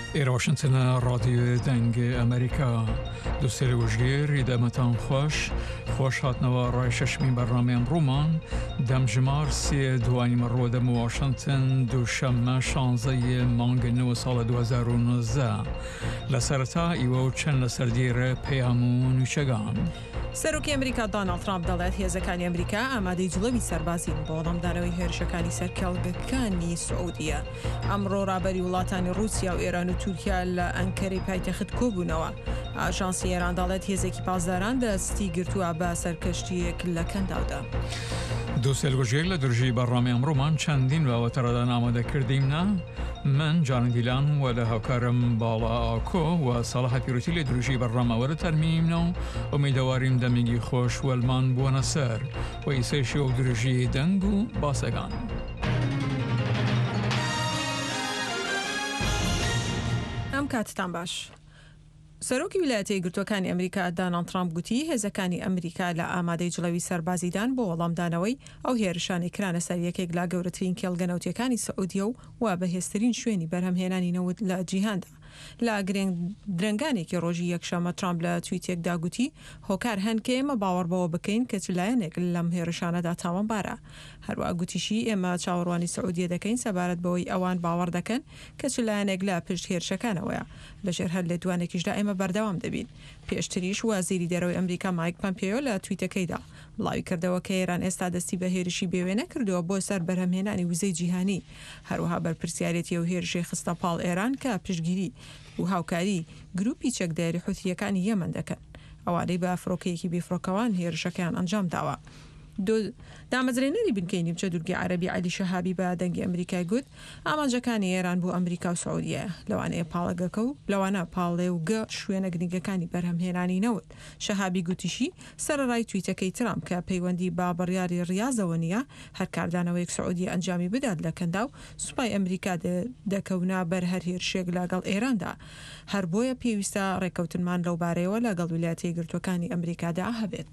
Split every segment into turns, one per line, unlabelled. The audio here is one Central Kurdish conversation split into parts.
إيرا واشنطن راديو دنگ أمريكا دوسری وجگیر ایدامتان خوش هاتنوا رای ششمین برنامه امرومان دم جمار سی دوانی مرو دم واشنطن دوشنبه 16 مانگ نو سال 2019 لسرتا ایوو چند لسردیر پیامون چگان
سەرۆکی ئەمریکا دۆناڵد ترامپ دەڵێت هێزەکانی ئەمریکا ئامادەی جڵەوی سەربازین بۆ وەڵامدانەوەی هێرشەکانی سەرکەڵگەکانی سعودیە. ئەمڕۆ ڕابەری وڵاتانی رووسیا و ئێران و تورکیا لە ئەنکەرەی پایتەخت کۆبوونەوە. ئاژانسی ئێران دەڵێت هێزێکی پاسداران دەستی گرتووە بە سەرکەشتیەک لە کەنداودا.
دووسێل وژێک لە درژی بەڕامی ئەمڕۆمان چەندین باوەتەڕەدان ئامادەکردیمە من جان دیلان و لە هاوکارم باڵا ئاکۆ و ساڵحە پیرۆتی لە درژی بەڕامەوەرە تەرمینیمنە و ئومیدەواریم دەمێگی خۆش وەلمان بوونە سەر و ئیسەیشی و درژی دەنگ و باسەکان.
ئەم کاتتان باش. سەرۆکی ویلایەتە یەکگرتووەکانی ئەمریکا دۆناڵد ترامپ گوتی هێزەکانی ئەمریکا لە ئامادەی جڵەوی سەربازیدان بۆ وەڵامدانەوەی ئەو هێرشانەی کرانە سەر یەکێک لا گەورەترین کێڵگەنەوتیەکانی سعودیە و وا بەهێزترین شوێنی بەرهەمهێنانی نەوت لە جیهاندا. لە درنگانێکی ڕۆژی یەکشەمە ترامپ لە تویتێکدا گوتی هۆکار هەن کە ئێمە باوەڕ بەوە بکەین کە لایەنێک لەم هێرشانەدا تاوانبارە. هەروە گوتیشی ئێمە چاوەڕوانی سعودیە دەکەین سەبارەت بەوەی ئەوان باوەڕ دەکەن کە لایەنێک لە پشت هێرشەکانەوەیە لەژێر هەر لە دوانێکیشدا ئێمە بەردەوام دەبین. پێشتریش وەزیری دەرەوەی ئەمریکا مایک پۆمپیۆ لە تویتەکەیدا بڵاوی کردەوە کە ئێران ئێستا دەستی بە هێرشی بێوێ نەکردووە بۆ سەر بەرهەمهێنانی وزەی جیهانی. هەروەها بەرپرسیارەتی و هێرشەی خستە پاڵ ئێران کە پشتگیری و هاوکاری گروپی چەکداری حوتیەکانی یەمەن دەکەن. ئەوانەی بە فڕۆکەیەکی بێفڕۆکەوان هێرشەکەیان ئەنجام داوە. دامەزرێنەری بنکەی نیمچە دوورگی عەرەبی عەلی شەهابی بە دەنگی ئەمریکای گوت ئامانجەکانی ئێران بۆ ئەمریکا و سعودیە لەوانەیە پاڵەگەکە و لەوانە پاڵێ و گە شوێنە گرنگەکانی بەرهەمهێنانی نەوت. شەهابی گوتیشی سەرەڕای تویتەکەی ترامپ کە پەیوەندی با بڕیاری ڕیاضەوە نیە هەر کاردانەوەیەک سعودی ئەنجامی بدات لە کەندا و سوپای ئەمریکا دەکەونا بەر هەر هێرشێک لەگەڵ ئێراندا. هەر بۆیە پێویستە ڕێکەوتنمان لەو بارەیەوە لەگەڵ ویلایەتە یەکگرتووەکانی ئەمریکادا هەبێت.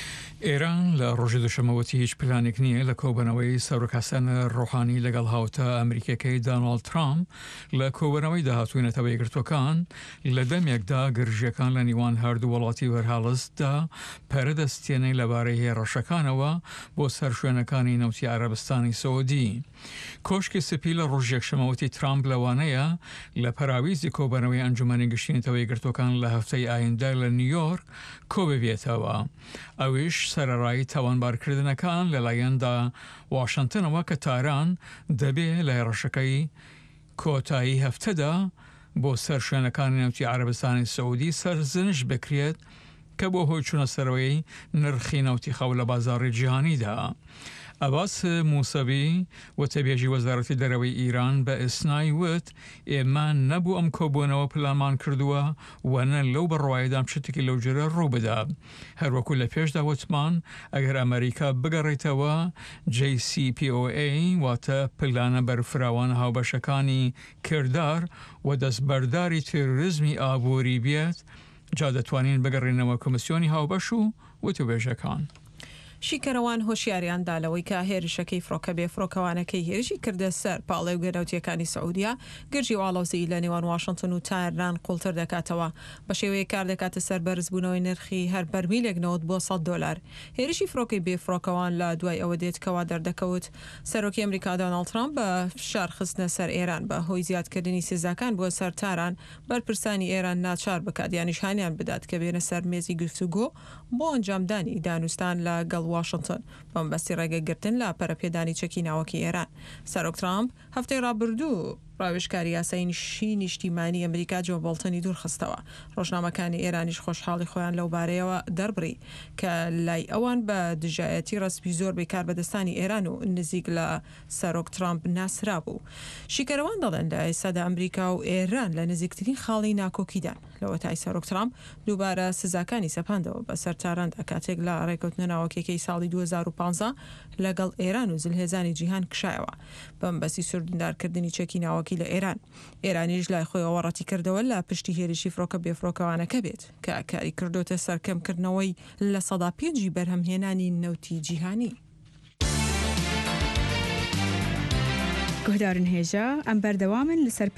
ئێران لە ڕۆژی دووشەمەوەتی هیچ پلانێک نییە لە کۆبنەوەی سەرۆک حەسەن ڕۆحانی لەگەڵ هاوتە ئەمریکەکەی دۆناڵد ترامپ لە کۆبنەوەی داهاتوونەتەوە یەکگرتووەکان لە دەمێکدا گرژیەکان لە نیوان هەردوو وڵاتی وەرهەڵستدا پەرەدەستێنەی لەبارەی هێرشەکانەوە بۆ سەر شوێنەکانی نەوتی عەرەبستانی سەعودی. کۆشکی سپی لە ڕۆژ یەکشەمەوەتی ترامپ لەوانەیە لە پەراویزی کۆبنەوەی ئەنجومەنی گشتینەوە یەکگرتووەکان لە هەفتەی ئایندا لە نیویۆرک کۆببێتەوە. ئەویش سەرەڕای تاوانبارکردنەکان لەلایەندا واشنتنەوە کە تاران دەبێ لە هێرشەکەی کۆتایی هەفتەدا بۆ سەر شوێنەکانی نەوتی عەرەبستانی سەعودی سەرزنش بکرێت کە بۆ هۆی چوونەسەرەوەی نرخی نەوتی خەو لە بازاڕی جیهانیدا. ئەباس موسەوی وتەبێژی وەزارەتی دەرەوەی ئیران بە ئیسنای وت ئێمە نەبوو ئەم کۆبوونەوە پلانمان کردووە وەنە لەو بەڕوایدام شتێکی لەو جۆرە ڕوو بدا. هەروەکو لە پێشدا وتمان ئەگەر ئەمریکا بگەڕێتەوە JCPOA واتە پلانە بەرفراوان هاوبەشەکانی کردار و دەستبەرداری تێروریزمی ئابووری بێت جا دەتوانین بگەڕێنەوە کۆمسیۆنی هاوبەش و وتوبێژەکان.
شیکەرەوان هۆشیاریان دالەوەی کە هێرشەکەی فڕۆکە بێفڕۆکەوانەکەی هێرشی کردە سەر پاڵێ و گەنەوتیەکانی سعودیا گرژی واڵەوزی لە نێوان واشنتن و تاران قوڵتر دەکاتەوە بە شێوەیە کار دەکاتە سەر بەرزبوونەوەی نرخی هەر بەرمیلێک نەوت بۆ $100. هێرشی فڕۆکەی بێفڕۆکەوان لە دوای ئەوە دێت کەوا دەردەکەوت. سەرۆکی ئەمریکا دۆناڵد ترامپ بە فشار خستنە سەر ئێران بە هۆی زیادکردنی سێزاکان بۆ سەر تاران بەرپرسانی ئێران ناچار بکات یانیش هانیان بدات کە بێنە سەر مێزی گفتوگۆ بۆ ئەنجامدانی دانوستان لەگەڵ واشنتن بەم بەستی ڕێگەگرتن لە پەرەپێدانی چەکی ناوەکی ئێران. سەرۆک ترامپ هەفتەی ڕابردوو ڕاوێژکاری یاسایی نیشتیمانی ئەمریکا جۆ بۆڵتنی دوورخستەوە. ڕۆژنامەکانی ئێرانیش خۆشحاڵی خۆیان لەو بارەیەوە دەربڕی کە لای ئەوان بە دژایەتی ڕسپی زۆر بێکار بەدەستانی ئێران و نزیک لە سەرۆک ترامپ ناسرا بوو. شیکەرەوان دەڵێن لە ئێستادا ئەمریکا و ئێران لە نزیکترین خاڵی ناکۆکیدان. لەوە تای سەرۆک ترامپ دووبارە سزاکانی سەپاندەوە بە سەر تاراندا کاتێک لە ڕێکەوتنە ناوەکیەکەی ساڵی 2015 لەگەڵ ئێران و زلهێزانی جیهان کشایەوە بەم بەسی سوردندارکردنی چەکی ناوەکی لە ئێران. ئێرانیش لای خۆیەوە ڕەتی کردەوە لە پشتی هێرشی فڕۆکە بێفڕۆکەوانەکە بێت کە کاری کردوتە سەرکەمکردنەوەی لە 5% بەرهەمهێنانی نەوتی جیهانی.
گۆدارن هێژە ئەم بەردەوامن لەسەر